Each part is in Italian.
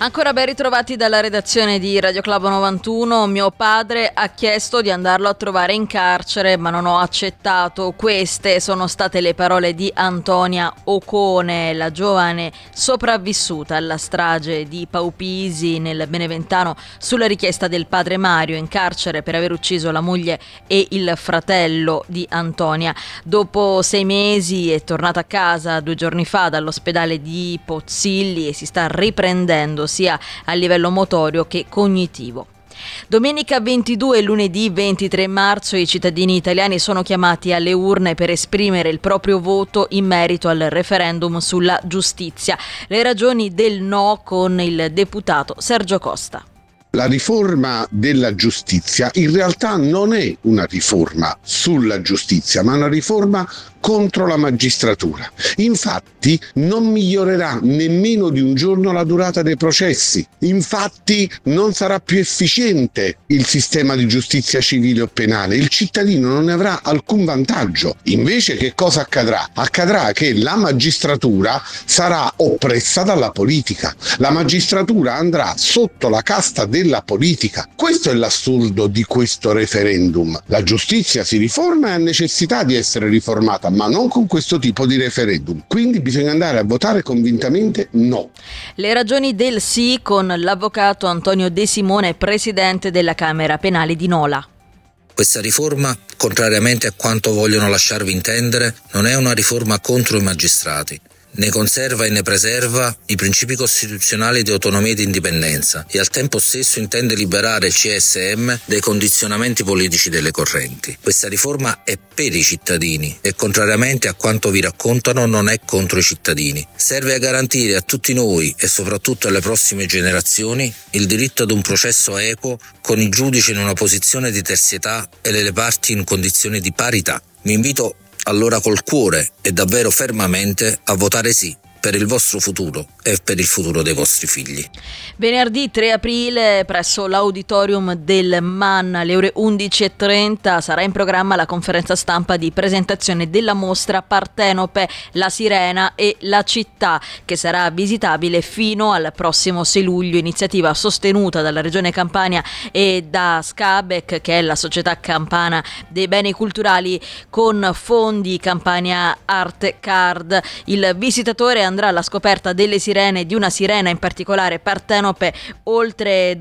Ancora ben ritrovati dalla redazione di Radio Club 91. Mio padre ha chiesto di andarlo a trovare in carcere, ma non ho accettato. Queste sono state le parole di Antonia Ocone, la giovane sopravvissuta alla strage di Paupisi nel Beneventano, sulla richiesta del padre Mario, in carcere per aver ucciso la moglie e il fratello di Antonia. Dopo 6 mesi è tornata a casa 2 giorni fa dall'ospedale di Pozzilli e si sta riprendendo sia a livello motorio che cognitivo. Domenica 22 e lunedì 23 marzo i cittadini italiani sono chiamati alle urne per esprimere il proprio voto in merito al referendum sulla giustizia. Le ragioni del no con il deputato Sergio Costa. La riforma della giustizia in realtà non è una riforma sulla giustizia, ma una riforma contro la magistratura. Infatti non migliorerà nemmeno di un giorno la durata dei processi. Infatti non sarà più efficiente il sistema di giustizia civile o penale. Il cittadino non ne avrà alcun vantaggio. Invece che cosa accadrà? Accadrà che la magistratura sarà oppressa dalla politica. La magistratura andrà sotto la casta della politica. Questo è l'assurdo di questo referendum. La giustizia si riforma e ha necessità di essere riformata, ma non con questo tipo di referendum. Quindi bisogna andare a votare convintamente no. Le ragioni del sì con l'avvocato Antonio De Simone, presidente della Camera Penale di Nola. Questa riforma, contrariamente a quanto vogliono lasciarvi intendere, non è una riforma contro i magistrati. Ne conserva e ne preserva i principi costituzionali di autonomia e di indipendenza e al tempo stesso intende liberare il CSM dai condizionamenti politici delle correnti. Questa riforma è per i cittadini e, contrariamente a quanto vi raccontano, non è contro i cittadini. Serve a garantire a tutti noi e soprattutto alle prossime generazioni il diritto ad un processo equo con i giudici in una posizione di terzietà e le parti in condizioni di parità. Vi invito allora col cuore e davvero fermamente a votare sì per il vostro futuro e per il futuro dei vostri figli. Venerdì 3 aprile presso l'auditorium del MAN alle ore 11:30 sarà in programma la conferenza stampa di presentazione della mostra Partenope, la sirena e la città, che sarà visitabile fino al prossimo 6 luglio, iniziativa sostenuta dalla Regione Campania e da Scabec, che è la società campana dei beni culturali, con fondi Campania Art Card. Il visitatore andrà alla scoperta delle sirene, di una sirena in particolare Partenope, oltre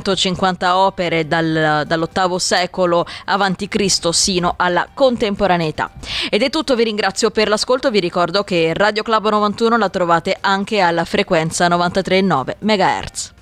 250 opere dall'VIII secolo avanti Cristo sino alla contemporaneità. Ed è tutto, vi ringrazio per l'ascolto, vi ricordo che Radio Club 91 la trovate anche alla frequenza 93,9 MHz.